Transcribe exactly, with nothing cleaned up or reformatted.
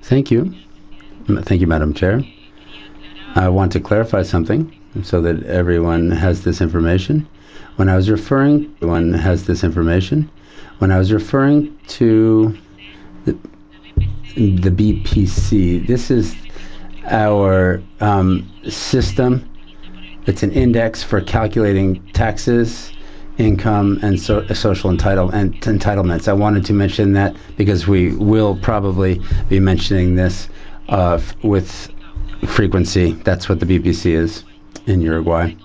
Thank you. Thank you, Madam Chair. I want to clarify something so that everyone has this information. When I was referring, everyone has this information. When I was referring to the, the B P C, this is our um, system. It's an index for calculating taxes, income, and so, social entitle, and entitlements. I wanted to mention that because we will probably be mentioning this uh, with frequency. That's what the B P C is in Uruguay.